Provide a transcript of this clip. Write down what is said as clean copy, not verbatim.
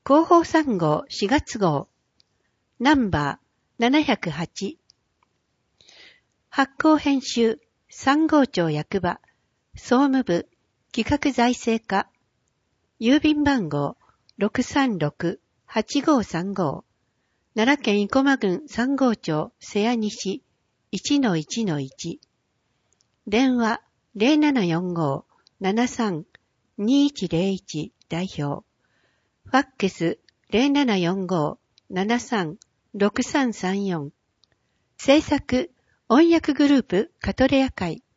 広報3号4月号ナンバー708発行編集3号庁役場総務部企画財政課郵便番号 636-8535 奈良県生駒郡3号町瀬谷西 1-1-1 電話 0745-73-2101 代表ファックス 0745-73-6334 制作音訳グループカトレア会